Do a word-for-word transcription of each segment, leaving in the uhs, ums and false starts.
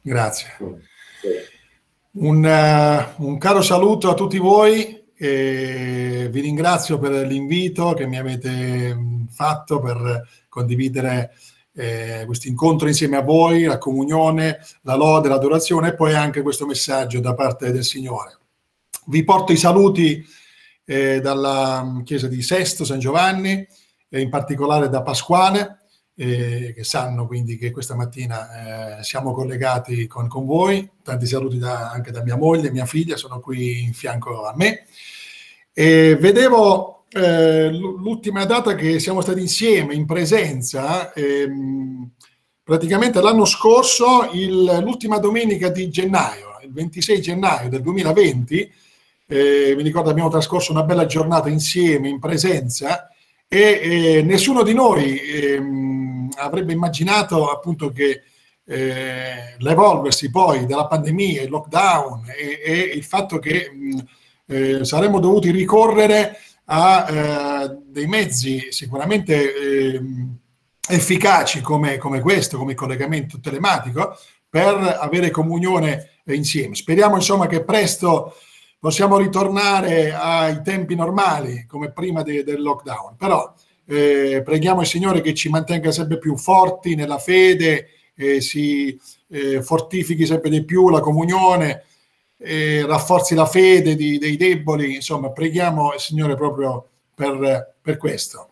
Grazie. Un, uh, un caro saluto a tutti voi e vi ringrazio per l'invito che mi avete fatto per condividere eh, questo incontro insieme a voi, la comunione, la lode, l'adorazione e poi anche questo messaggio da parte del Signore. Vi porto i saluti eh, dalla chiesa di Sesto San Giovanni e in particolare da Pasquale, Eh, che sanno quindi che questa mattina eh, siamo collegati con, con voi. Tanti saluti da, anche da mia moglie, mia figlia, sono qui in fianco a me. E vedevo eh, l'ultima data che siamo stati insieme in presenza, ehm, praticamente l'anno scorso, il, l'ultima domenica di gennaio, il ventisei gennaio del duemilaventi, eh, mi ricordo abbiamo trascorso una bella giornata insieme in presenza e eh, nessuno di noi ehm, avrebbe immaginato appunto che eh, l'evolversi poi della pandemia, il lockdown e, e il fatto che mh, eh, saremmo dovuti ricorrere a eh, dei mezzi sicuramente eh, efficaci come, come questo, come il collegamento telematico, per avere comunione insieme. Speriamo insomma che presto possiamo ritornare ai tempi normali come prima de, del lockdown, però eh, preghiamo il Signore che ci mantenga sempre più forti nella fede, eh, si eh, fortifichi sempre di più la comunione, eh, rafforzi la fede di, dei deboli, insomma preghiamo il Signore proprio per, per questo.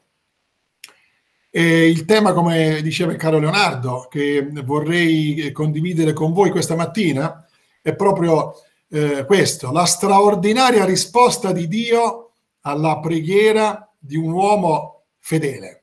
E il tema, come diceva il caro Leonardo, che vorrei condividere con voi questa mattina, è proprio Eh, questo, la straordinaria risposta di Dio alla preghiera di un uomo fedele.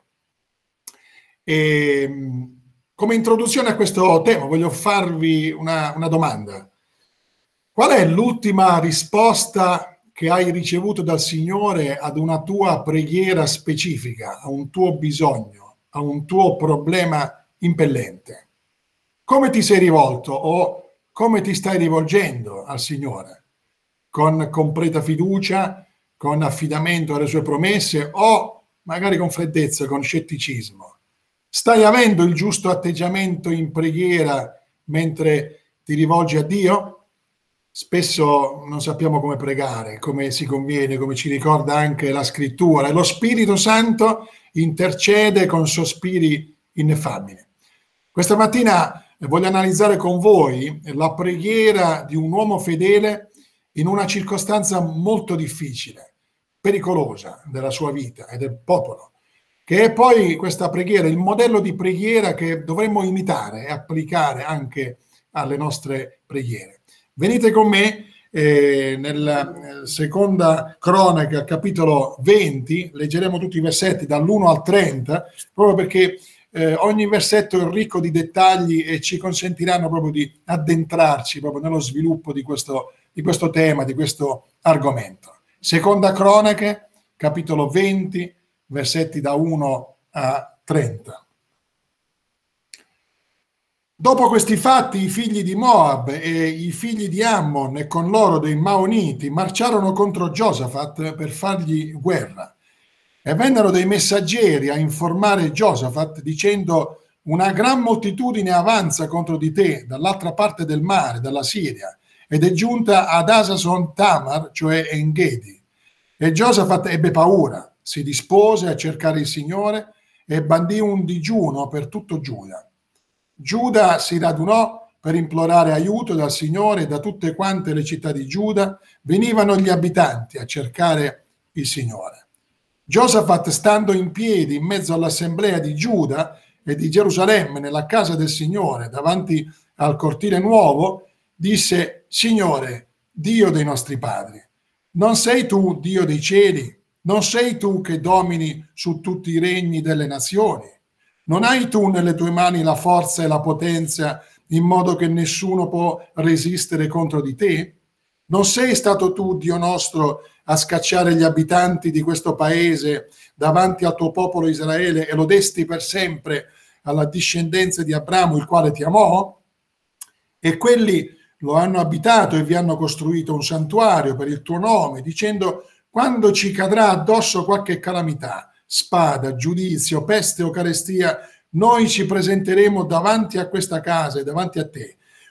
E, come introduzione a questo tema voglio farvi una, una domanda. Qual è l'ultima risposta che hai ricevuto dal Signore ad una tua preghiera specifica, a un tuo bisogno, a un tuo problema impellente? Come ti sei rivolto o come ti stai rivolgendo al Signore? Con completa fiducia, con affidamento alle sue promesse o magari con freddezza, con scetticismo? Stai avendo il giusto atteggiamento in preghiera mentre ti rivolgi a Dio? Spesso non sappiamo come pregare, come si conviene, come ci ricorda anche la Scrittura, e lo Spirito Santo intercede con sospiri ineffabili. Questa mattina voglio analizzare con voi la preghiera di un uomo fedele in una circostanza molto difficile, pericolosa della sua vita e del popolo, che è poi questa preghiera, il modello di preghiera che dovremmo imitare e applicare anche alle nostre preghiere. Venite con me eh, nella seconda cronaca, capitolo venti, leggeremo tutti i versetti dall'uno al trenta, proprio perché Eh, ogni versetto è ricco di dettagli e ci consentiranno proprio di addentrarci proprio nello sviluppo di questo, di questo tema, di questo argomento. Seconda Cronache, capitolo venti, versetti da uno a trenta. Dopo questi fatti i figli di Moab e i figli di Ammon e con loro dei Maoniti marciarono contro Giosafat per fargli guerra. E vennero dei messaggeri a informare Giosafat dicendo: una gran moltitudine avanza contro di te dall'altra parte del mare, dalla Siria, ed è giunta ad Hasason Tamar, cioè Engedi. E Giosafat ebbe paura, si dispose a cercare il Signore e bandì un digiuno per tutto Giuda. Giuda si radunò per implorare aiuto dal Signore, e da tutte quante le città di Giuda venivano gli abitanti a cercare il Signore. Giosafat, stando in piedi in mezzo all'assemblea di Giuda e di Gerusalemme nella casa del Signore davanti al cortile nuovo, disse: Signore, Dio dei nostri padri, non sei tu Dio dei cieli? Non sei tu che domini su tutti i regni delle nazioni? Non hai tu nelle tue mani la forza e la potenza in modo che nessuno può resistere contro di te? Non sei stato tu, Dio nostro, a scacciare gli abitanti di questo paese davanti al tuo popolo Israele e lo desti per sempre alla discendenza di Abramo, il quale ti amò? E quelli lo hanno abitato e vi hanno costruito un santuario per il tuo nome, dicendo: quando ci cadrà addosso qualche calamità, spada, giudizio, peste o carestia, noi ci presenteremo davanti a questa casa e davanti a te.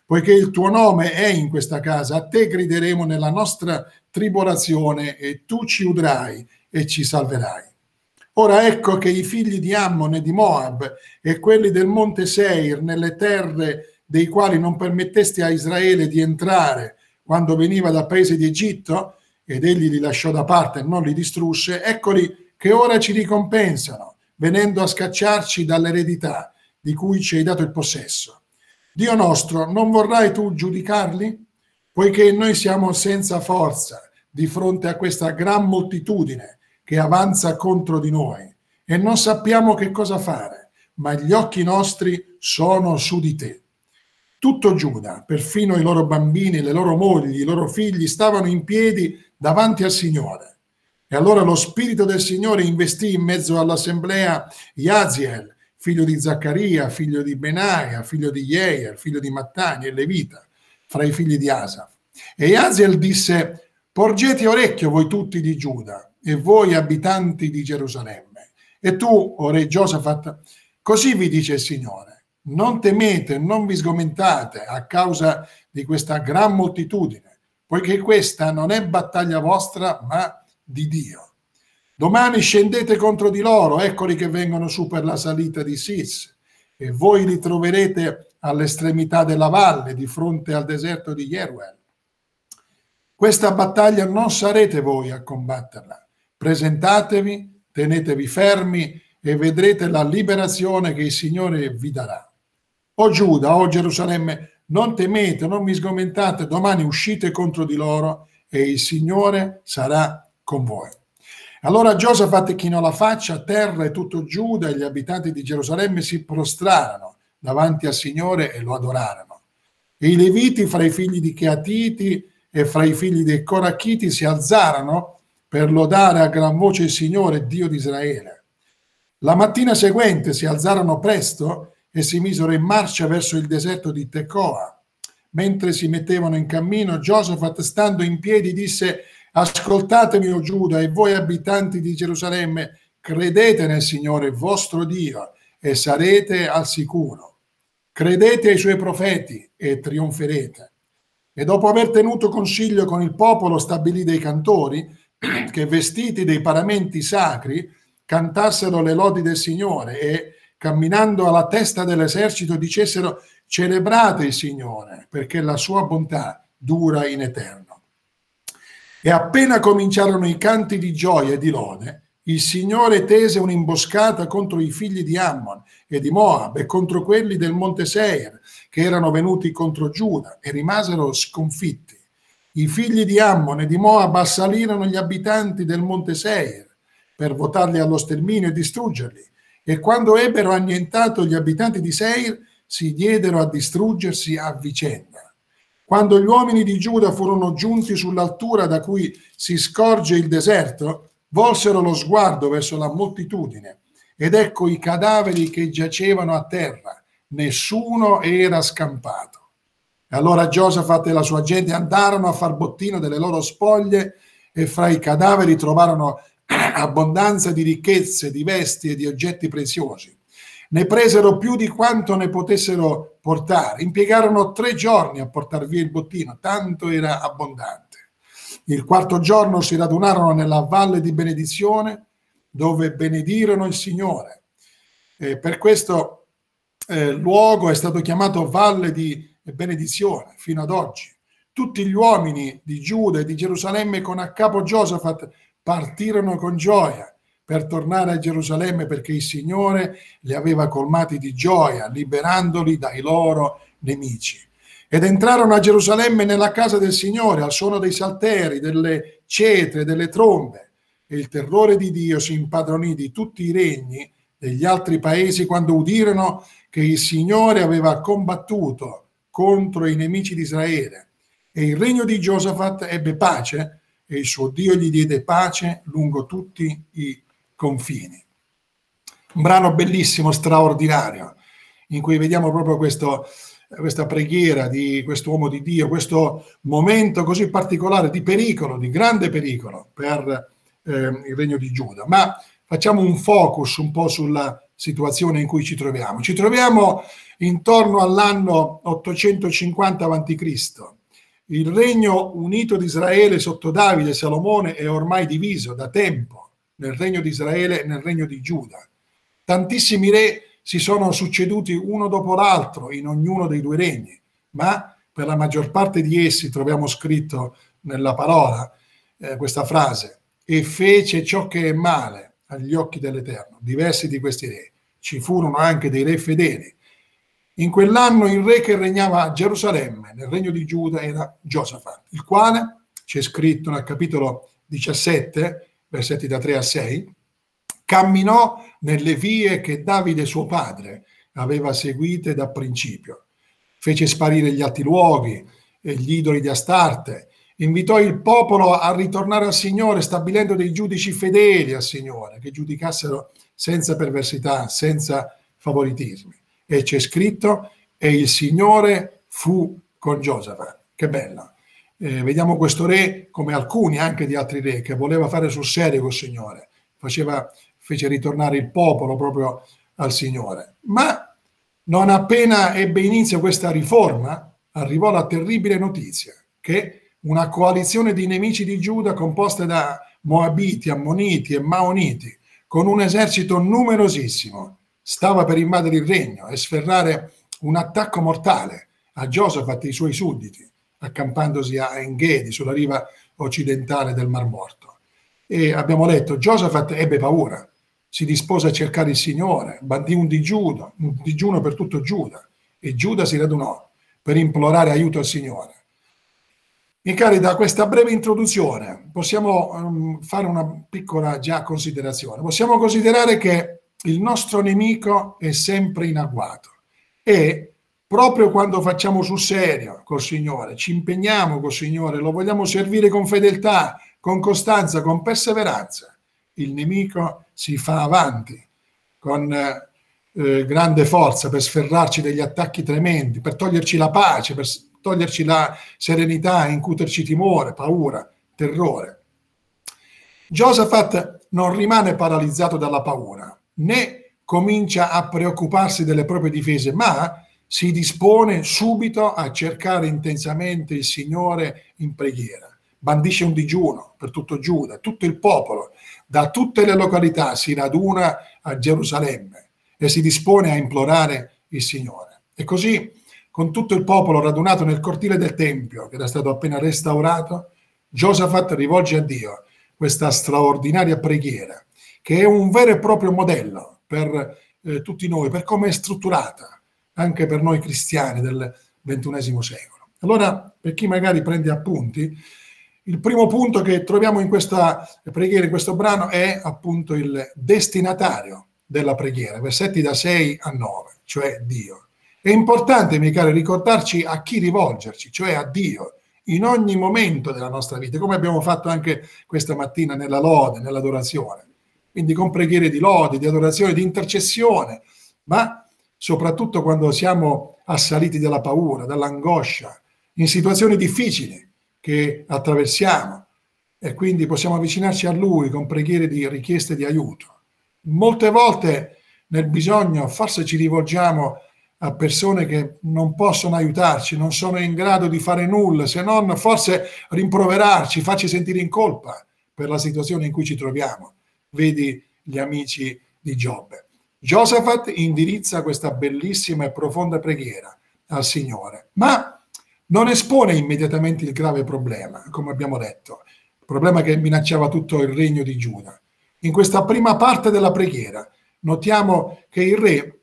poiché il tuo nome è in questa casa, a te grideremo nella nostra tribolazione e tu ci udrai e ci salverai. Ora ecco che i figli di Ammon e di Moab e quelli del monte Seir, nelle terre dei quali non permettesti a Israele di entrare quando veniva dal paese di Egitto, ed egli li lasciò da parte e non li distrusse, eccoli che ora ci ricompensano, venendo a scacciarci dall'eredità di cui ci hai dato il possesso. Dio nostro, non vorrai tu giudicarli? Poiché noi siamo senza forza di fronte a questa gran moltitudine che avanza contro di noi e non sappiamo che cosa fare, ma gli occhi nostri sono su di te. Tutto Giuda, perfino i loro bambini, le loro mogli, i loro figli, stavano in piedi davanti al Signore. E allora lo Spirito del Signore investì in mezzo all'assemblea Jaziel, figlio di Zaccaria, figlio di Benaia, figlio di Jeiel, figlio di Mattani e Levita, fra i figli di Asaf. E Jaziel disse: porgete orecchio voi tutti di Giuda e voi abitanti di Gerusalemme. E tu, o re Giosafat, così vi dice il Signore: non temete, non vi sgomentate a causa di questa gran moltitudine, poiché questa non è battaglia vostra, ma di Dio. Domani scendete contro di loro, eccoli che vengono su per la salita di Sis, e voi li troverete all'estremità della valle, di fronte al deserto di Jeruel. Questa battaglia non sarete voi a combatterla. Presentatevi, tenetevi fermi e vedrete la liberazione che il Signore vi darà. O Giuda, o Gerusalemme, non temete, non vi sgomentate, domani uscite contro di loro e il Signore sarà con voi. Allora Giosafat chinò la faccia a terra e tutto Giuda e gli abitanti di Gerusalemme si prostrarono davanti al Signore e lo adorarono. E i Leviti fra i figli di Cheatiti e fra i figli dei Corachiti si alzarono per lodare a gran voce il Signore, Dio di Israele. La mattina seguente si alzarono presto e si misero in marcia verso il deserto di Tecoa. Mentre si mettevano in cammino, Giosafat, stando in piedi, disse: ascoltatemi, o Giuda, e voi abitanti di Gerusalemme, credete nel Signore vostro Dio e sarete al sicuro. Credete ai suoi profeti e trionferete. E dopo aver tenuto consiglio con il popolo, stabilì dei cantori che, vestiti dei paramenti sacri, cantassero le lodi del Signore e, camminando alla testa dell'esercito, dicessero: celebrate il Signore, perché la sua bontà dura in eterno. E appena cominciarono i canti di gioia e di lode, il Signore tese un'imboscata contro i figli di Ammon e di Moab e contro quelli del monte Seir, che erano venuti contro Giuda, e rimasero sconfitti. I figli di Ammon e di Moab assalirono gli abitanti del monte Seir per votarli allo sterminio e distruggerli. E quando ebbero annientato gli abitanti di Seir, si diedero a distruggersi a vicenda. Quando gli uomini di Giuda furono giunti sull'altura da cui si scorge il deserto, volsero lo sguardo verso la moltitudine, ed ecco i cadaveri che giacevano a terra, nessuno era scampato. E allora Giosafat e la sua gente andarono a far bottino delle loro spoglie, e fra i cadaveri trovarono abbondanza di ricchezze, di vesti e di oggetti preziosi. Ne presero più di quanto ne potessero portare. Impiegarono tre giorni a portar via il bottino, tanto era abbondante. Il quarto giorno si radunarono nella valle di benedizione, dove benedirono il Signore. E per questo eh, luogo è stato chiamato Valle di Benedizione fino ad oggi. Tutti gli uomini di Giuda e di Gerusalemme con a capo Giosafat partirono con gioia per tornare a Gerusalemme, perché il Signore li aveva colmati di gioia, liberandoli dai loro nemici. Ed entrarono a Gerusalemme nella casa del Signore, al suono dei salteri, delle cetre, delle trombe. E il terrore di Dio si impadronì di tutti i regni degli altri paesi quando udirono che il Signore aveva combattuto contro i nemici di Israele. E il regno di Giosafat ebbe pace, e il suo Dio gli diede pace lungo tutti i confini. Un brano bellissimo, straordinario, in cui vediamo proprio questo, questa preghiera di quest'uomo di Dio, questo momento così particolare di pericolo, di grande pericolo per eh, il regno di Giuda. Ma facciamo un focus un po' sulla situazione in cui ci troviamo. Ci troviamo intorno all'anno ottocentocinquanta avanti Cristo. Il regno unito di Israele sotto Davide e Salomone è ormai diviso da tempo nel regno di Israele e nel regno di Giuda. Tantissimi re si sono succeduti uno dopo l'altro in ognuno dei due regni, ma per la maggior parte di essi troviamo scritto nella parola eh, questa frase: e fece ciò che è male agli occhi dell'Eterno. Diversi di questi re. Ci furono anche dei re fedeli. In quell'anno il re che regnava a Gerusalemme, nel regno di Giuda, era Giosafat, il quale, c'è scritto nel capitolo diciassette, versetti da tre a sei, camminò nelle vie che Davide suo padre aveva seguite da principio. Fece sparire gli alti luoghi e gli idoli di Astarte, invitò il popolo a ritornare al Signore, stabilendo dei giudici fedeli al Signore, che giudicassero senza perversità, senza favoritismi. E c'è scritto: e il Signore fu con Giosafat. Che bello. Eh, vediamo questo re come alcuni anche di altri re, che voleva fare sul serio col Signore, faceva, fece ritornare il popolo proprio al Signore. Ma non appena ebbe inizio questa riforma, arrivò la terribile notizia che una coalizione di nemici di Giuda, composta da Moabiti, Ammoniti e Maoniti, con un esercito numerosissimo, stava per invadere il regno e sferrare un attacco mortale a Giosafat e ai suoi sudditi, accampandosi a Engedi, sulla riva occidentale del Mar Morto. E abbiamo letto: Giosafat ebbe paura, si dispose a cercare il Signore, bandì un digiuno, un digiuno per tutto Giuda, e Giuda si radunò per implorare aiuto al Signore. Miei cari, da questa breve introduzione possiamo um, fare una piccola già considerazione. Possiamo considerare che il nostro nemico è sempre in agguato e proprio quando facciamo sul serio col Signore, ci impegniamo col Signore, lo vogliamo servire con fedeltà, con costanza, con perseveranza, il nemico si fa avanti con eh, grande forza per sferrarci degli attacchi tremendi, per toglierci la pace, per toglierci la serenità, incuterci timore, paura, terrore. Giosafat non rimane paralizzato dalla paura, né comincia a preoccuparsi delle proprie difese, ma si dispone subito a cercare intensamente il Signore in preghiera. Bandisce un digiuno per tutto Giuda, tutto il popolo, da tutte le località si raduna a Gerusalemme e si dispone a implorare il Signore. E così, con tutto il popolo radunato nel cortile del Tempio, che era stato appena restaurato, Giosafat rivolge a Dio questa straordinaria preghiera, che è un vero e proprio modello per eh, tutti noi, per come è strutturata, anche per noi cristiani del ventunesimo secolo. Allora, per chi magari prende appunti, il primo punto che troviamo in questa preghiera, in questo brano, è appunto il destinatario della preghiera, versetti da sei a nove, cioè Dio. È importante, miei cari, ricordarci a chi rivolgerci, cioè a Dio, in ogni momento della nostra vita, come abbiamo fatto anche questa mattina nella lode, nell'adorazione. Quindi con preghiere di lode, di adorazione, di intercessione, ma soprattutto quando siamo assaliti dalla paura, dall'angoscia, in situazioni difficili che attraversiamo, e quindi possiamo avvicinarci a Lui con preghiere di richieste di aiuto. Molte volte nel bisogno forse ci rivolgiamo a persone che non possono aiutarci, non sono in grado di fare nulla, se non forse rimproverarci, farci sentire in colpa per la situazione in cui ci troviamo. Vedi gli amici di Giobbe. Giosafat indirizza questa bellissima e profonda preghiera al Signore, ma non espone immediatamente il grave problema, come abbiamo detto, il problema che minacciava tutto il regno di Giuda. In questa prima parte della preghiera notiamo che il re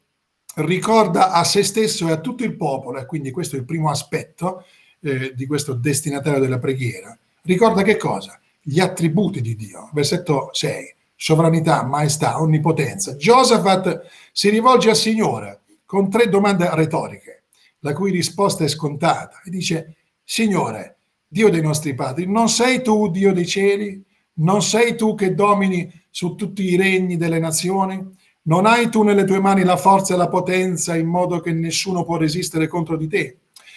ricorda a se stesso e a tutto il popolo, e quindi questo è il primo aspetto eh, di questo destinatario della preghiera. Ricorda che cosa? Gli attributi di Dio. Versetto sei. Sovranità, maestà, onnipotenza. Giosafat si rivolge al Signore con tre domande retoriche, la cui risposta è scontata, e dice: Signore, Dio dei nostri padri, non sei tu Dio dei cieli? Non sei tu che domini su tutti i regni delle nazioni? Non hai tu nelle tue mani la forza e la potenza in modo che nessuno può resistere contro di te?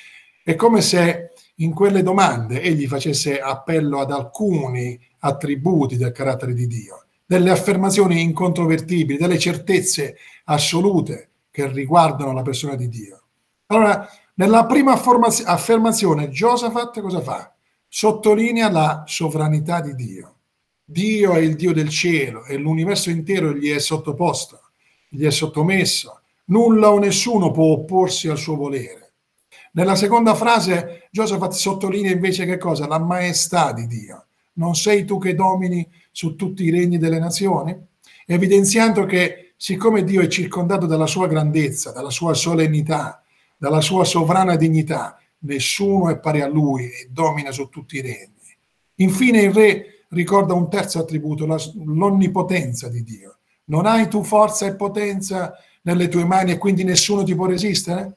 È come se in quelle domande egli facesse appello ad alcuni attributi del carattere di Dio. delle affermazioni incontrovertibili, delle certezze assolute che riguardano la persona di Dio. Allora, nella prima affermazione, Giosafat cosa fa? Sottolinea la sovranità di Dio. Dio è il Dio del cielo e l'universo intero gli è sottoposto, gli è sottomesso. Nulla o nessuno può opporsi al suo volere. Nella seconda frase, Giosafat sottolinea invece che cosa? La maestà di Dio. Non sei tu che domini su tutti i regni delle nazioni? Evidenziando che siccome Dio è circondato dalla sua grandezza, dalla sua solennità, dalla sua sovrana dignità, nessuno è pari a lui e domina su tutti i regni. Infine il re ricorda un terzo attributo, la, l'onnipotenza di Dio. Non hai tu forza e potenza nelle tue mani e quindi nessuno ti può resistere?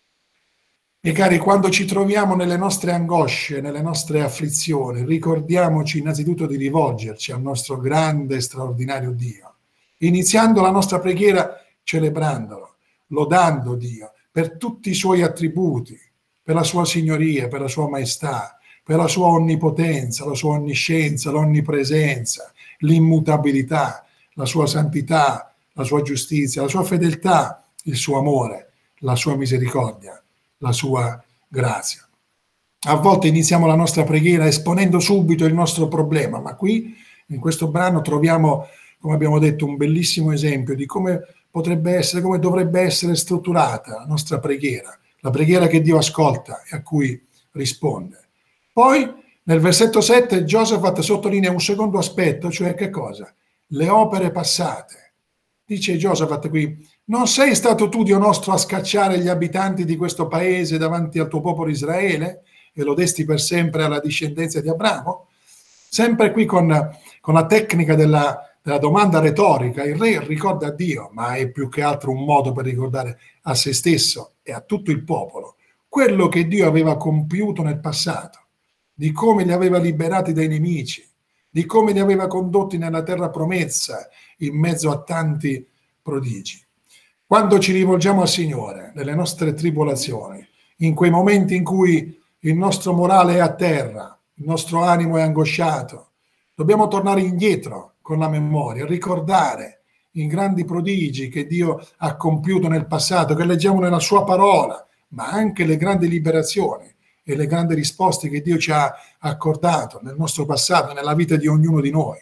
E cari, quando ci troviamo nelle nostre angosce, nelle nostre afflizioni, ricordiamoci innanzitutto di rivolgerci al nostro grande e straordinario Dio, iniziando la nostra preghiera celebrandolo, lodando Dio per tutti i suoi attributi, per la sua signoria, per la sua maestà, per la sua onnipotenza, la sua onniscienza, l'onnipresenza, l'immutabilità, la sua santità, la sua giustizia, la sua fedeltà, il suo amore, la sua misericordia, la sua grazia. A volte iniziamo la nostra preghiera esponendo subito il nostro problema, ma qui in questo brano troviamo, come abbiamo detto, un bellissimo esempio di come potrebbe essere, come dovrebbe essere strutturata la nostra preghiera, la preghiera che Dio ascolta e a cui risponde. Poi nel versetto sette Giosafat sottolinea un secondo aspetto, cioè che cosa? Le opere passate. Dice Giosafat qui: non sei stato tu, Dio nostro, a scacciare gli abitanti di questo paese davanti al tuo popolo Israele e lo desti per sempre alla discendenza di Abramo? Sempre qui con, con la tecnica della, della domanda retorica, il re ricorda a Dio, ma è più che altro un modo per ricordare a se stesso e a tutto il popolo quello che Dio aveva compiuto nel passato, di come li aveva liberati dai nemici, di come li aveva condotti nella terra promessa in mezzo a tanti prodigi. Quando ci rivolgiamo al Signore nelle nostre tribolazioni, in quei momenti in cui il nostro morale è a terra, il nostro animo è angosciato, dobbiamo tornare indietro con la memoria, ricordare i grandi prodigi che Dio ha compiuto nel passato, che leggiamo nella sua parola, ma anche le grandi liberazioni e le grandi risposte che Dio ci ha accordato nel nostro passato, nella vita di ognuno di noi.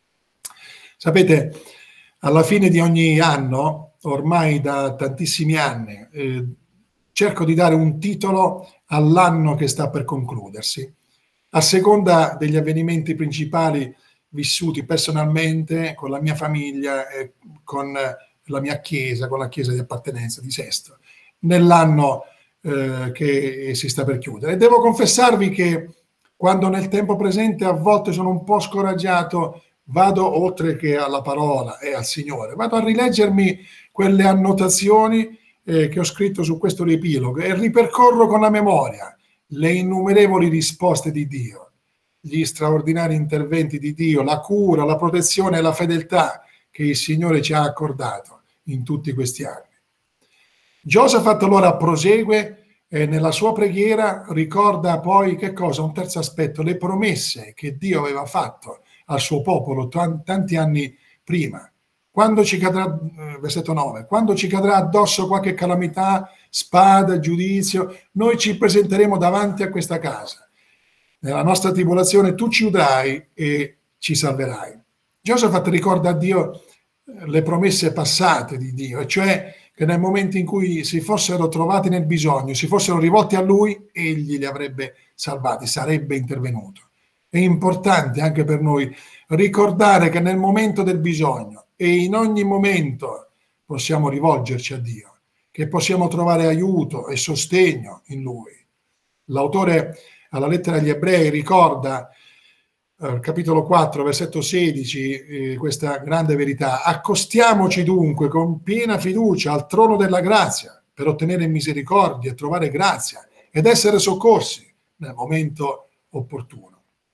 Sapete, alla fine di ogni anno, ormai da tantissimi anni, eh, cerco di dare un titolo all'anno che sta per concludersi, a seconda degli avvenimenti principali vissuti personalmente, con la mia famiglia e con la mia chiesa, con la chiesa di appartenenza di Sesto, nell'anno eh, che si sta per chiudere. E devo confessarvi che quando nel tempo presente a volte sono un po' scoraggiato, vado oltre che alla parola e al Signore, vado a rileggermi quelle annotazioni eh, che ho scritto su questo riepilogo e ripercorro con la memoria le innumerevoli risposte di Dio, gli straordinari interventi di Dio, la cura, la protezione e la fedeltà che il Signore ci ha accordato in tutti questi anni. Giosafat allora prosegue e nella sua preghiera ricorda poi che cosa? Un terzo aspetto, le promesse che Dio aveva fatto al suo popolo t- tanti anni prima. Quando ci cadrà, versetto nove, quando ci cadrà addosso qualche calamità, spada, giudizio, noi ci presenteremo davanti a questa casa. Nella nostra tribolazione tu ci udrai e ci salverai. Giosafat ricorda a Dio le promesse passate di Dio, e cioè che nel momento in cui si fossero trovati nel bisogno, si fossero rivolti a lui, egli li avrebbe salvati, sarebbe intervenuto. È importante anche per noi ricordare che nel momento del bisogno e in ogni momento possiamo rivolgerci a Dio, che possiamo trovare aiuto e sostegno in lui. L'autore alla lettera agli Ebrei ricorda, eh, capitolo quattro, versetto sedici, eh, questa grande verità: accostiamoci dunque con piena fiducia al trono della grazia per ottenere misericordia e trovare grazia ed essere soccorsi nel momento opportuno.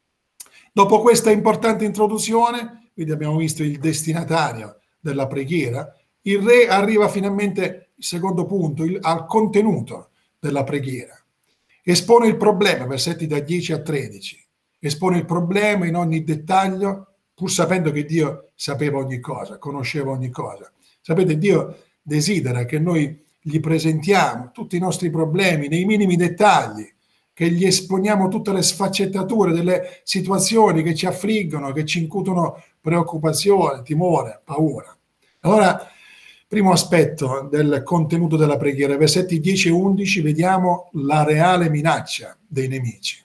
Dopo questa importante introduzione, quindi abbiamo visto il destinatario della preghiera, il re arriva finalmente, il secondo punto, il, al contenuto della preghiera. Espone il problema, versetti da dieci a tredici, espone il problema in ogni dettaglio pur sapendo che Dio sapeva ogni cosa, conosceva ogni cosa. Sapete, Dio desidera che noi gli presentiamo tutti i nostri problemi nei minimi dettagli, che gli esponiamo tutte le sfaccettature delle situazioni che ci affliggono, che ci incutono preoccupazione, timore, paura. Allora, primo aspetto del contenuto della preghiera, versetti dieci e undici, vediamo la reale minaccia dei nemici.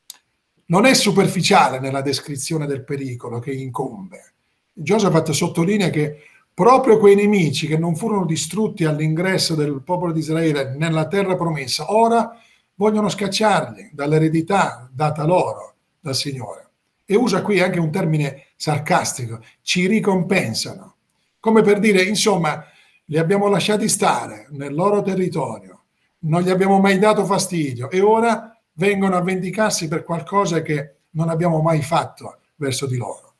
Non è superficiale nella descrizione del pericolo che incombe. Giosafat sottolinea che proprio quei nemici che non furono distrutti all'ingresso del popolo di Israele nella terra promessa, ora vogliono scacciarli dall'eredità data loro dal Signore. E usa qui anche un termine sarcastico, ci ricompensano. Come per dire, insomma, li abbiamo lasciati stare nel loro territorio, non gli abbiamo mai dato fastidio e ora vengono a vendicarsi per qualcosa che non abbiamo mai fatto verso di loro.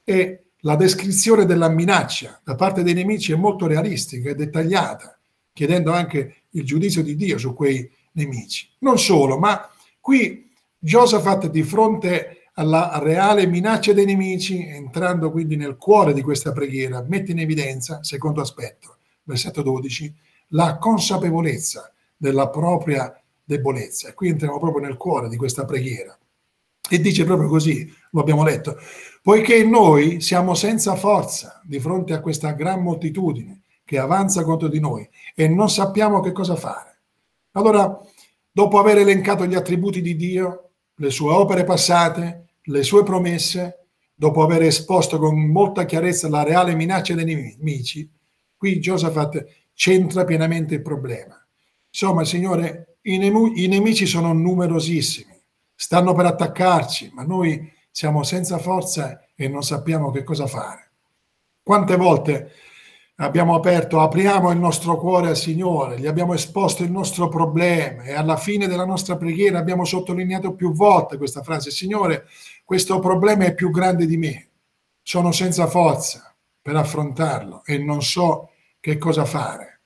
E la descrizione della minaccia da parte dei nemici è molto realistica e dettagliata, chiedendo anche il giudizio di Dio su quei nemici. Non solo, ma qui Giosafat, di fronte alla reale minaccia dei nemici, entrando quindi nel cuore di questa preghiera, mette in evidenza, secondo aspetto, versetto dodici, la consapevolezza della propria debolezza. E qui entriamo proprio nel cuore di questa preghiera. E dice proprio così, lo abbiamo letto, poiché noi siamo senza forza di fronte a questa gran moltitudine che avanza contro di noi e non sappiamo che cosa fare. Allora, dopo aver elencato gli attributi di Dio, le sue opere passate, le sue promesse, dopo aver esposto con molta chiarezza la reale minaccia dei nemici, qui Giosafat centra pienamente il problema. Insomma, Signore, i, nemu- i nemici sono numerosissimi, stanno per attaccarci, ma noi siamo senza forza e non sappiamo che cosa fare. Quante volte abbiamo aperto, apriamo il nostro cuore al Signore, gli abbiamo esposto il nostro problema e alla fine della nostra preghiera abbiamo sottolineato più volte questa frase: Signore, questo problema è più grande di me, sono senza forza per affrontarlo e non so che cosa fare.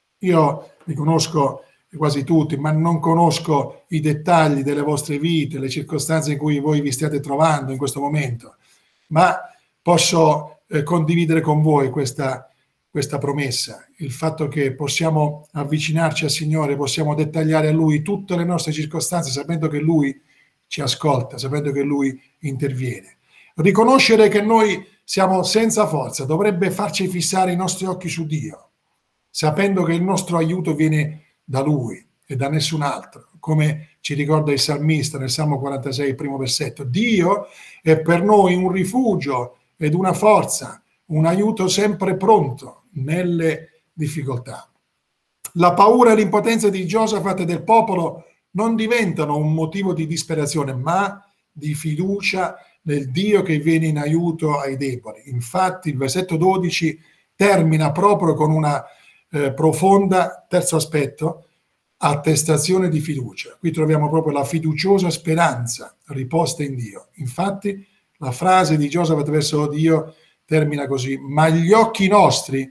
Io li conosco quasi tutti, ma non conosco i dettagli delle vostre vite, le circostanze in cui voi vi stiate trovando in questo momento, ma posso eh, condividere con voi questa questa promessa, il fatto che possiamo avvicinarci al Signore, possiamo dettagliare a Lui tutte le nostre circostanze, sapendo che Lui ci ascolta, sapendo che Lui interviene. Riconoscere che noi siamo senza forza dovrebbe farci fissare i nostri occhi su Dio, sapendo che il nostro aiuto viene da Lui e da nessun altro, come ci ricorda il salmista nel Salmo quarantasei, primo versetto. Dio è per noi un rifugio ed una forza, un aiuto sempre pronto nelle difficoltà. La paura e l'impotenza di Giosafat e del popolo non diventano un motivo di disperazione, ma di fiducia nel Dio che viene in aiuto ai deboli. Infatti il versetto dodici termina proprio con una eh, profonda, terzo aspetto, attestazione di fiducia. Qui troviamo proprio la fiduciosa speranza riposta in Dio. Infatti la frase di Giosafat verso Dio termina così: ma gli occhi nostri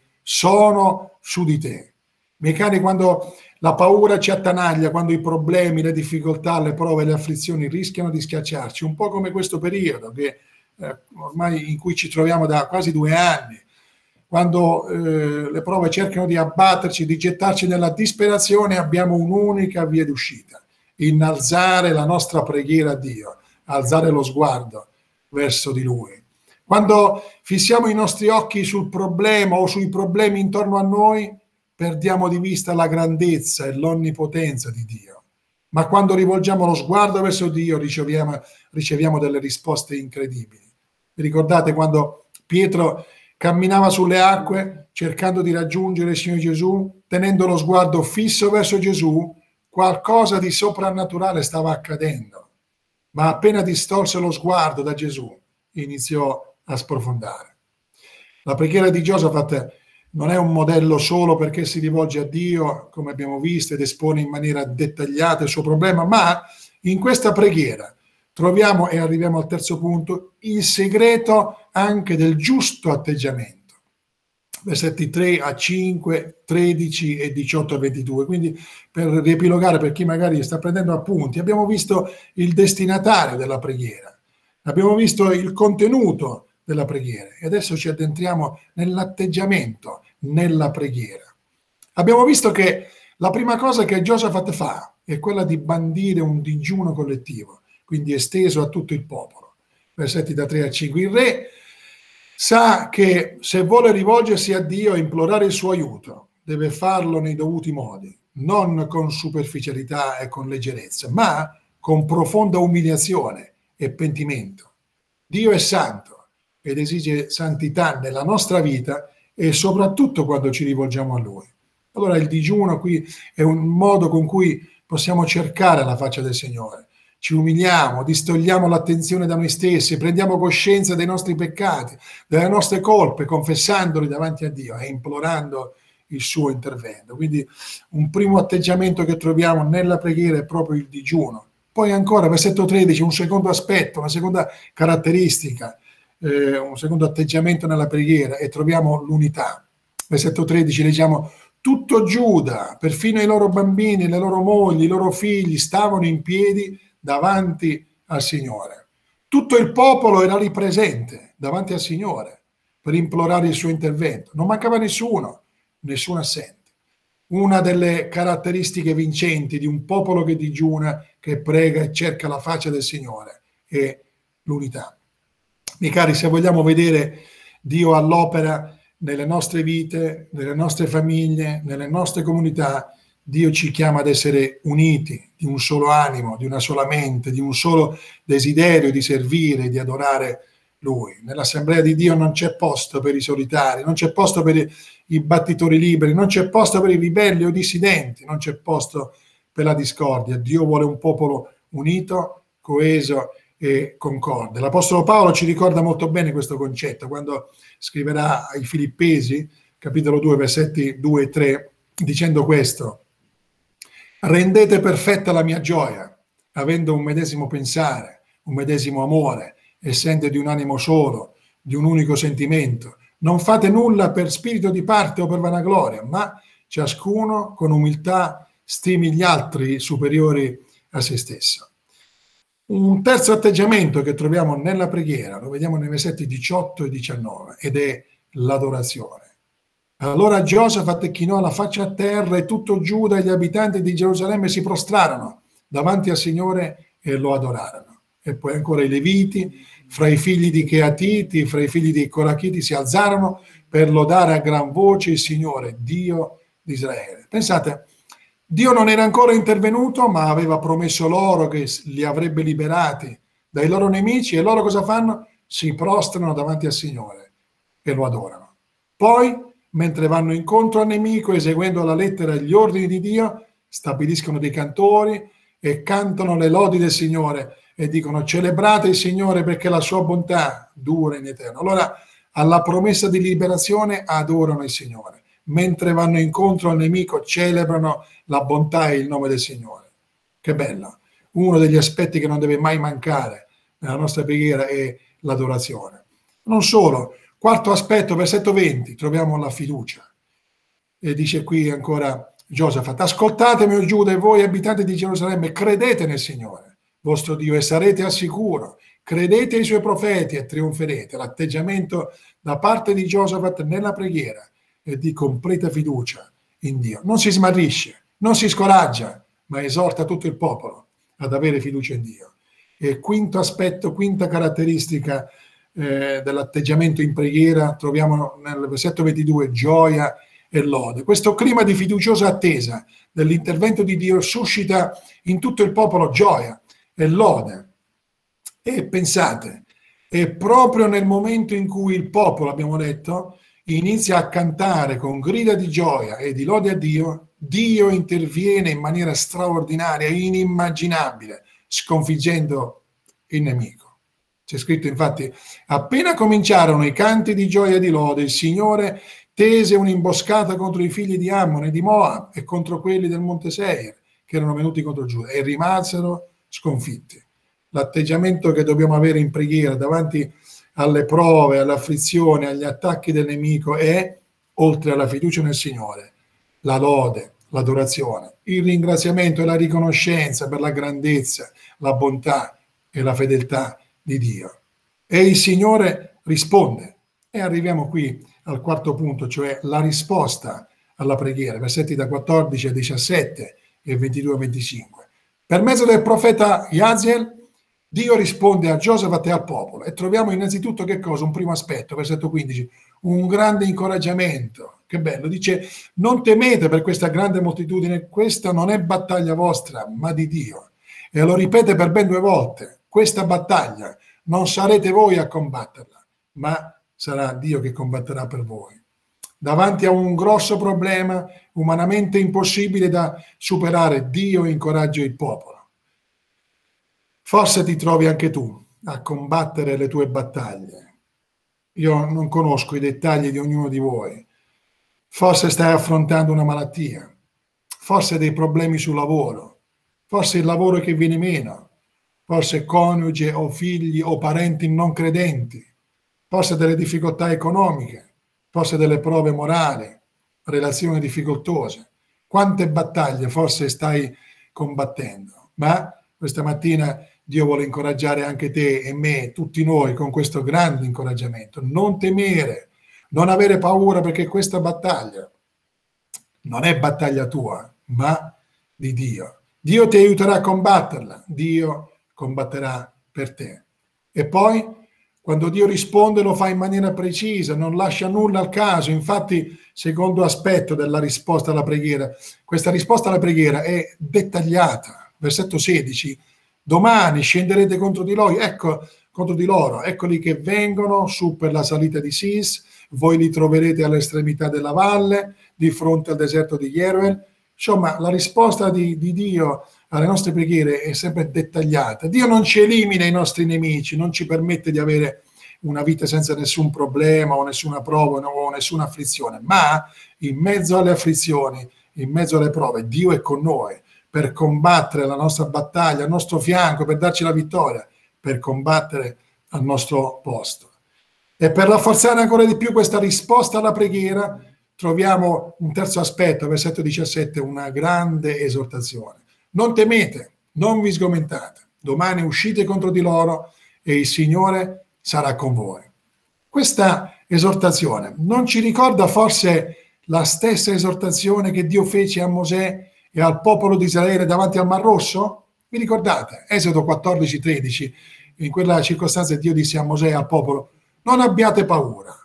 sono su di te. Miei cari, quando la paura ci attanaglia, quando i problemi, le difficoltà, le prove, le afflizioni rischiano di schiacciarci, un po' come questo periodo che eh, ormai in cui ci troviamo da quasi due anni, quando eh, le prove cercano di abbatterci, di gettarci nella disperazione, abbiamo un'unica via d'uscita: innalzare la nostra preghiera a Dio, alzare lo sguardo verso di Lui. Quando fissiamo i nostri occhi sul problema o sui problemi intorno a noi, perdiamo di vista la grandezza e l'onnipotenza di Dio. Ma quando rivolgiamo lo sguardo verso Dio, riceviamo, riceviamo delle risposte incredibili. Vi ricordate quando Pietro camminava sulle acque cercando di raggiungere il Signore Gesù, tenendo lo sguardo fisso verso Gesù, qualcosa di soprannaturale stava accadendo. Ma appena distolse lo sguardo da Gesù, iniziò a sprofondare. La preghiera di Giosafat non è un modello solo perché si rivolge a Dio, come abbiamo visto, ed espone in maniera dettagliata il suo problema, ma in questa preghiera troviamo, e arriviamo al terzo punto, il segreto anche del giusto atteggiamento. Versetti tre a cinque, tredici e diciotto a ventidue. Quindi, per riepilogare, per chi magari sta prendendo appunti, abbiamo visto il destinatario della preghiera, abbiamo visto il contenuto della preghiera. E adesso ci addentriamo nell'atteggiamento, nella preghiera. Abbiamo visto che la prima cosa che Giosafat fa è quella di bandire un digiuno collettivo, quindi esteso a tutto il popolo. Versetti da tre a cinque. Il re sa che se vuole rivolgersi a Dio e implorare il suo aiuto, deve farlo nei dovuti modi, non con superficialità e con leggerezza, ma con profonda umiliazione e pentimento. Dio è santo ed esige santità nella nostra vita e soprattutto quando ci rivolgiamo a Lui. Allora il digiuno qui è un modo con cui possiamo cercare la faccia del Signore. Ci umiliamo, distogliamo l'attenzione da noi stessi, prendiamo coscienza dei nostri peccati, delle nostre colpe, confessandoli davanti a Dio e implorando il suo intervento. Quindi un primo atteggiamento che troviamo nella preghiera è proprio il digiuno. Poi ancora, versetto tredici, un secondo aspetto, una seconda caratteristica, eh, un secondo atteggiamento nella preghiera, e troviamo l'unità. Versetto tredici leggiamo: tutto Giuda, perfino i loro bambini, le loro mogli, i loro figli, stavano in piedi davanti al Signore. Tutto il popolo era lì presente davanti al Signore per implorare il suo intervento. Non mancava nessuno, nessuno assente. Una delle caratteristiche vincenti di un popolo che digiuna, che prega e cerca la faccia del Signore, è l'unità. Miei cari, se vogliamo vedere Dio all'opera nelle nostre vite, nelle nostre famiglie, nelle nostre comunità, Dio ci chiama ad essere uniti, di un solo animo, di una sola mente, di un solo desiderio di servire, di adorare Lui. Nell'assemblea di Dio non c'è posto per i solitari, non c'è posto per i battitori liberi, non c'è posto per i ribelli o dissidenti, non c'è posto per la discordia. Dio vuole un popolo unito, coeso e concorde. L'Apostolo Paolo ci ricorda molto bene questo concetto quando scriverà ai Filippesi, capitolo due, versetti due e tre, dicendo questo: rendete perfetta la mia gioia, avendo un medesimo pensare, un medesimo amore, essendo di un animo solo, di un unico sentimento. Non fate nulla per spirito di parte o per vanagloria, ma ciascuno con umiltà stimi gli altri superiori a se stesso. Un terzo atteggiamento che troviamo nella preghiera, lo vediamo nei versetti diciotto e diciannove, ed è l'adorazione. Allora Giosafat chinò la faccia a terra e tutto Giuda e gli abitanti di Gerusalemme si prostrarono davanti al Signore e lo adorarono. E poi ancora i Leviti, fra i figli di Cheatiti, fra i figli di Corachiti, si alzarono per lodare a gran voce il Signore, Dio di Israele. Pensate, Dio non era ancora intervenuto, ma aveva promesso loro che li avrebbe liberati dai loro nemici, e loro cosa fanno? Si prostrano davanti al Signore e lo adorano. Poi, mentre vanno incontro al nemico, eseguendo alla lettera gli ordini di Dio, stabiliscono dei cantori e cantano le lodi del Signore e dicono: celebrate il Signore perché la sua bontà dura in eterno. Allora, alla promessa di liberazione adorano il Signore. Mentre vanno incontro al nemico, celebrano la bontà e il nome del Signore. Che bello! Uno degli aspetti che non deve mai mancare nella nostra preghiera è l'adorazione. Non solo. Quarto aspetto, versetto venti, troviamo la fiducia. E dice qui ancora Giosafat: ascoltatemi, o Giuda, e voi abitanti di Gerusalemme, credete nel Signore, vostro Dio, e sarete al sicuro. Credete ai suoi profeti e trionferete. L'atteggiamento da parte di Giosafat nella preghiera è di completa fiducia in Dio. Non si smarrisce, non si scoraggia, ma esorta tutto il popolo ad avere fiducia in Dio. E quinto aspetto, quinta caratteristica Eh, dell'atteggiamento in preghiera, troviamo nel versetto ventidue gioia e lode. Questo clima di fiduciosa attesa dell'intervento di Dio suscita in tutto il popolo gioia e lode. E pensate, è proprio nel momento in cui il popolo, abbiamo detto, inizia a cantare con grida di gioia e di lode a Dio, Dio interviene in maniera straordinaria, inimmaginabile, sconfiggendo il nemico. C'è scritto infatti: appena cominciarono i canti di gioia e di lode, il Signore tese un'imboscata contro i figli di Ammon e di Moab e contro quelli del Monte Seir che erano venuti contro Giuda, e rimasero sconfitti. L'atteggiamento che dobbiamo avere in preghiera davanti alle prove, alle afflizioni, agli attacchi del nemico è, oltre alla fiducia nel Signore, la lode, l'adorazione, il ringraziamento e la riconoscenza per la grandezza, la bontà e la fedeltà di Dio. E il Signore risponde. E arriviamo qui al quarto punto, cioè la risposta alla preghiera, versetti da quattordici a diciassette e ventidue a venticinque. Per mezzo del profeta Jaziel, Dio risponde a Giosafat e al popolo, e troviamo innanzitutto che cosa? Un primo aspetto, versetto quindici, un grande incoraggiamento. Che bello, dice: non temete per questa grande moltitudine, questa non è battaglia vostra, ma di Dio. E lo ripete per ben due volte: questa battaglia non sarete voi a combatterla, ma sarà Dio che combatterà per voi. Davanti a un grosso problema umanamente impossibile da superare, Dio incoraggia il popolo. Forse ti trovi anche tu a combattere le tue battaglie. Io non conosco i dettagli di ognuno di voi. Forse stai affrontando una malattia, forse dei problemi sul lavoro, forse il lavoro che viene meno, forse coniuge o figli o parenti non credenti, forse delle difficoltà economiche, forse delle prove morali, relazioni difficoltose. Quante battaglie forse stai combattendo? Ma questa mattina Dio vuole incoraggiare anche te e me, tutti noi, con questo grande incoraggiamento. Non temere, non avere paura, perché questa battaglia non è battaglia tua, ma di Dio. Dio ti aiuterà a combatterla, Dio combatterà per te. E poi, quando Dio risponde, lo fa in maniera precisa, non lascia nulla al caso. Infatti, secondo aspetto della risposta alla preghiera, questa risposta alla preghiera è dettagliata. Versetto sedici: domani scenderete contro di loro, ecco, contro di loro, eccoli che vengono su per la salita di Sis, voi li troverete all'estremità della valle, di fronte al deserto di Jeruel. Insomma, la risposta di, di Dio alle nostre preghiere è sempre dettagliata. Dio non ci elimina i nostri nemici, non ci permette di avere una vita senza nessun problema o nessuna prova o nessuna afflizione, ma in mezzo alle afflizioni, in mezzo alle prove, Dio è con noi per combattere la nostra battaglia al nostro fianco, per darci la vittoria, per combattere al nostro posto. E per rafforzare ancora di più questa risposta alla preghiera, troviamo un terzo aspetto, versetto diciassette, una grande esortazione. Non temete, non vi sgomentate, domani uscite contro di loro e il Signore sarà con voi. Questa esortazione non ci ricorda forse la stessa esortazione che Dio fece a Mosè e al popolo di Israele davanti al Mar Rosso? Vi ricordate? Esodo quattordici tredici, in quella circostanza Dio disse a Mosè e al popolo: non abbiate paura,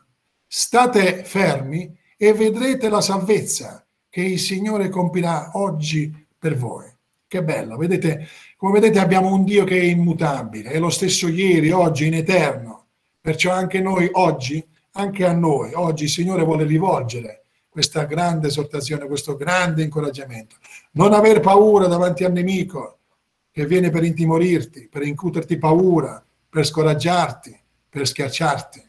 state fermi e vedrete la salvezza che il Signore compirà oggi per voi. Che bello, vedete, come vedete abbiamo un Dio che è immutabile, è lo stesso ieri, oggi, in eterno. Perciò anche noi oggi, anche a noi, oggi il Signore vuole rivolgere questa grande esortazione, questo grande incoraggiamento. Non aver paura davanti al nemico che viene per intimorirti, per incuterti paura, per scoraggiarti, per schiacciarti.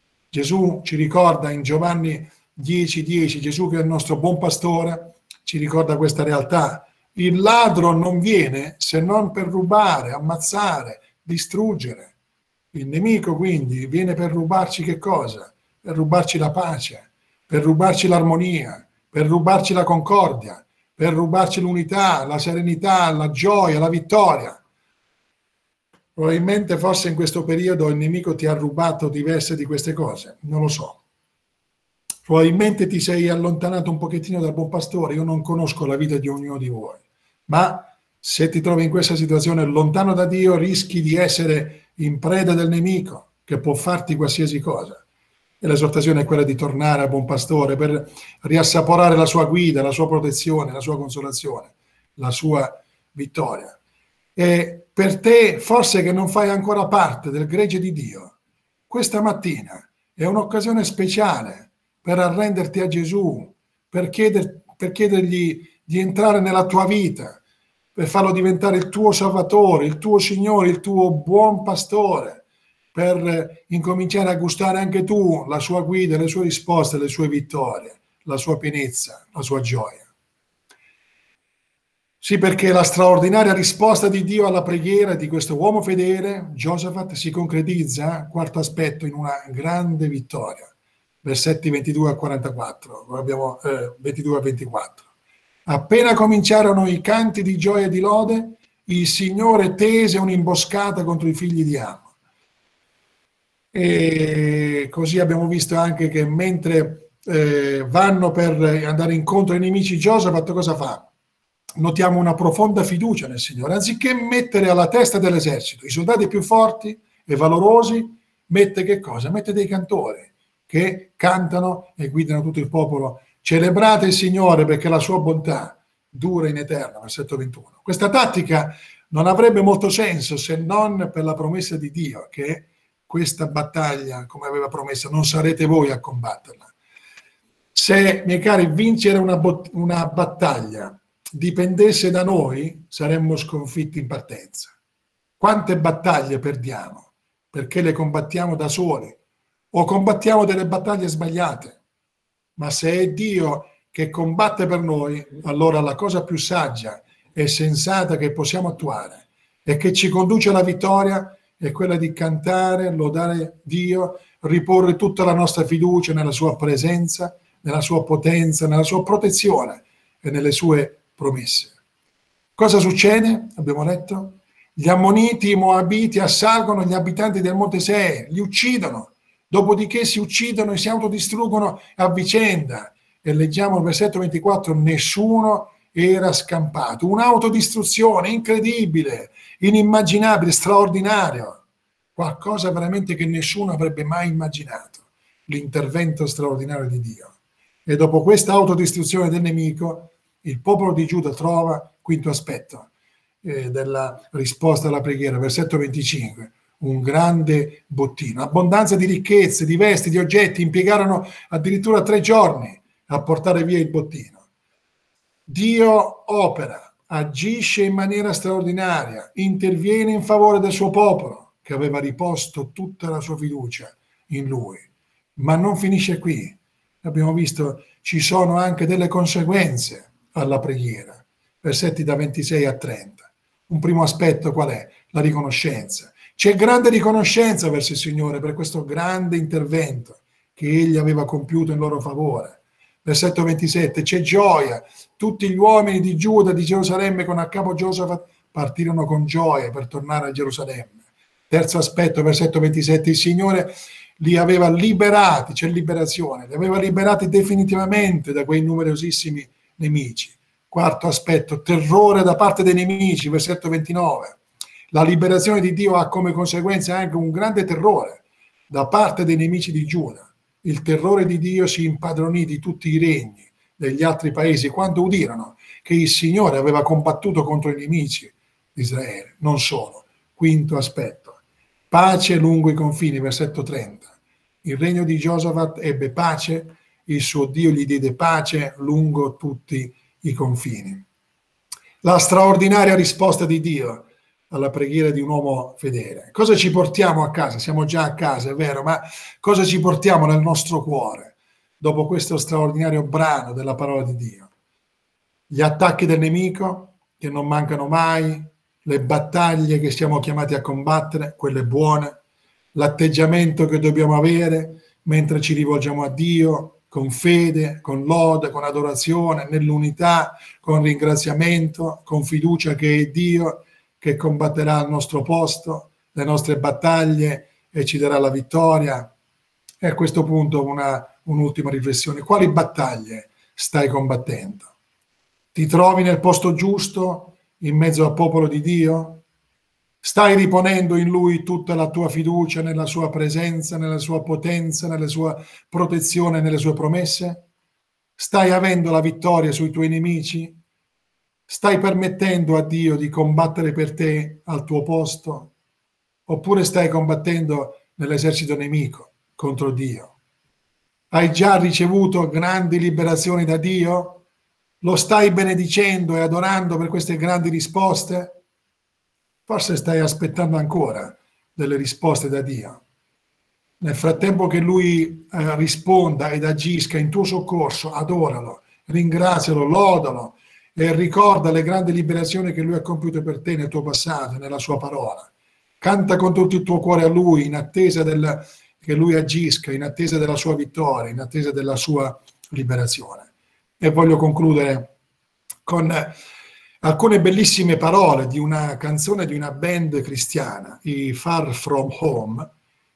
Gesù ci ricorda in Giovanni dieci dieci, Gesù che è il nostro buon pastore, ci ricorda questa realtà. Il ladro non viene se non per rubare, ammazzare, distruggere. Il nemico quindi viene per rubarci che cosa? Per rubarci la pace, per rubarci l'armonia, per rubarci la concordia, per rubarci l'unità, la serenità, la gioia, la vittoria. Probabilmente forse in questo periodo il nemico ti ha rubato diverse di queste cose, non lo so. Probabilmente ti sei allontanato un pochettino dal buon pastore, io non conosco la vita di ognuno di voi, ma se ti trovi in questa situazione lontano da Dio rischi di essere in preda del nemico che può farti qualsiasi cosa. E l'esortazione è quella di tornare al buon pastore per riassaporare la sua guida, la sua protezione, la sua consolazione, la sua vittoria. E per te, forse che non fai ancora parte del gregge di Dio, questa mattina è un'occasione speciale per arrenderti a Gesù, per, chieder, per chiedergli di entrare nella tua vita, per farlo diventare il tuo Salvatore, il tuo Signore, il tuo buon pastore, per incominciare a gustare anche tu la sua guida, le sue risposte, le sue vittorie, la sua pienezza, la sua gioia. Sì, perché la straordinaria risposta di Dio alla preghiera di questo uomo fedele, Giosafat, si concretizza, quarto aspetto, in una grande vittoria. Versetti ventidue a quarantaquattro, abbiamo eh, ventidue a ventiquattro. Appena cominciarono i canti di gioia e di lode, il Signore tese un'imboscata contro i figli di Ammon. E così abbiamo visto anche che mentre eh, vanno per andare incontro ai nemici, Giosafat cosa fa? Notiamo una profonda fiducia nel Signore. Anziché mettere alla testa dell'esercito i soldati più forti e valorosi, mette che cosa? Mette dei cantori che cantano e guidano tutto il popolo. Celebrate il Signore perché la sua bontà dura in eterno, versetto ventuno. Questa tattica non avrebbe molto senso se non per la promessa di Dio che questa battaglia, come aveva promesso, non sarete voi a combatterla. Se, miei cari, vincere una, bot- una battaglia dipendesse da noi, saremmo sconfitti in partenza. Quante battaglie perdiamo perché le combattiamo da soli o combattiamo delle battaglie sbagliate? Ma se è Dio che combatte per noi, allora la cosa più saggia e sensata che possiamo attuare e che ci conduce alla vittoria è quella di cantare, lodare Dio, riporre tutta la nostra fiducia nella sua presenza, nella sua potenza, nella sua protezione e nelle sue promesse. Cosa succede? Abbiamo letto. Gli Ammoniti, i Moabiti assalgono gli abitanti del Monte Seir, li uccidono, dopodiché si uccidono e si autodistruggono a vicenda. E leggiamo il versetto ventiquattro, nessuno era scampato. Un'autodistruzione incredibile, inimmaginabile, straordinario. Qualcosa veramente che nessuno avrebbe mai immaginato. L'intervento straordinario di Dio. E dopo questa autodistruzione del nemico, il popolo di Giuda trova, quinto aspetto eh, della risposta alla preghiera, versetto venticinque, un grande bottino, abbondanza di ricchezze, di vesti, di oggetti, impiegarono addirittura tre giorni a portare via il bottino. Dio opera, agisce in maniera straordinaria, interviene in favore del suo popolo, che aveva riposto tutta la sua fiducia in lui. Ma non finisce qui. Abbiamo visto, ci sono anche delle conseguenze alla preghiera, versetti da ventisei a trenta. Un primo aspetto qual è? La riconoscenza. C'è grande riconoscenza verso il Signore per questo grande intervento che Egli aveva compiuto in loro favore. Versetto ventisette, c'è gioia. Tutti gli uomini di Giuda, di Gerusalemme, con a capo Giosafat, partirono con gioia per tornare a Gerusalemme. Terzo aspetto, versetto ventisette, il Signore li aveva liberati, c'è liberazione, li aveva liberati definitivamente da quei numerosissimi nemici. Quarto aspetto, terrore da parte dei nemici, versetto ventinove. La liberazione di Dio ha come conseguenza anche un grande terrore da parte dei nemici di Giuda. Il terrore di Dio si impadronì di tutti i regni degli altri paesi quando udirono che il Signore aveva combattuto contro i nemici di Israele. Non solo. Quinto aspetto, pace lungo i confini, versetto trenta. Il regno di Giosafat ebbe pace, il suo Dio gli diede pace lungo tutti i confini. La straordinaria risposta di Dio alla preghiera di un uomo fedele. Cosa ci portiamo a casa? Siamo già a casa, è vero, ma cosa ci portiamo nel nostro cuore dopo questo straordinario brano della parola di Dio? Gli attacchi del nemico, che non mancano mai, le battaglie che siamo chiamati a combattere, quelle buone, l'atteggiamento che dobbiamo avere mentre ci rivolgiamo a Dio, con fede, con lode, con adorazione, nell'unità, con ringraziamento, con fiducia che è Dio che combatterà al nostro posto le nostre battaglie e ci darà la vittoria. E a questo punto una, un'ultima riflessione. Quali battaglie stai combattendo? Ti trovi nel posto giusto, in mezzo al popolo di Dio? Stai riponendo in Lui tutta la tua fiducia, nella sua presenza, nella sua potenza, nella sua protezione, nelle sue promesse? Stai avendo la vittoria sui tuoi nemici? Stai permettendo a Dio di combattere per te al tuo posto? Oppure stai combattendo nell'esercito nemico contro Dio? Hai già ricevuto grandi liberazioni da Dio? Lo stai benedicendo e adorando per queste grandi risposte? Forse stai aspettando ancora delle risposte da Dio. Nel frattempo che Lui eh, risponda ed agisca in tuo soccorso, adoralo, ringrazialo, lodalo e ricorda le grandi liberazioni che Lui ha compiuto per te nel tuo passato, nella sua parola. Canta con tutto il tuo cuore a Lui, in attesa del, che Lui agisca, in attesa della sua vittoria, in attesa della sua liberazione. E voglio concludere con alcune bellissime parole di una canzone di una band cristiana, i Far From Home,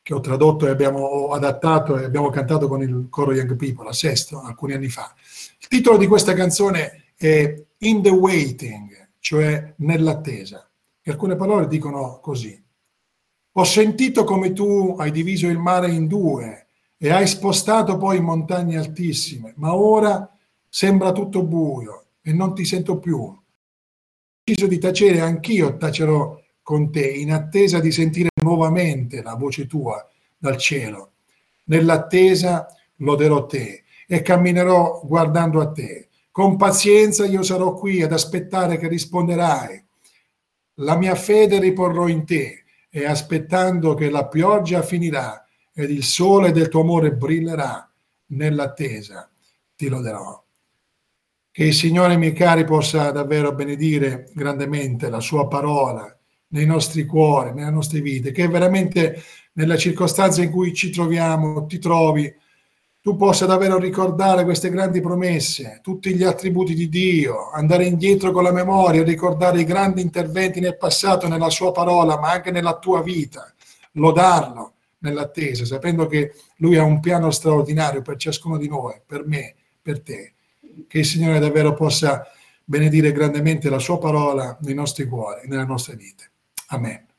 che ho tradotto e abbiamo adattato e abbiamo cantato con il coro Young People a Sesto alcuni anni fa. Il titolo di questa canzone è In the Waiting, cioè nell'attesa. E alcune parole dicono così: ho sentito come tu hai diviso il mare in due e hai spostato poi montagne altissime, ma ora sembra tutto buio e non ti sento più. Ho deciso di tacere, anch'io tacerò con te, in attesa di sentire nuovamente la voce tua dal cielo. Nell'attesa loderò te e camminerò guardando a te. Con pazienza io sarò qui ad aspettare che risponderai. La mia fede riporrò in te e aspettando che la pioggia finirà ed il sole del tuo amore brillerà, nell'attesa ti loderò. Che il Signore, miei cari, possa davvero benedire grandemente la sua parola nei nostri cuori, nelle nostre vite, che veramente nella circostanza in cui ci troviamo, ti trovi, tu possa davvero ricordare queste grandi promesse, tutti gli attributi di Dio, andare indietro con la memoria, ricordare i grandi interventi nel passato, nella sua parola, ma anche nella tua vita, lodarlo nell'attesa, sapendo che Lui ha un piano straordinario per ciascuno di noi, per me, per te. Che il Signore davvero possa benedire grandemente la sua parola nei nostri cuori, nelle nostre vite. Amen.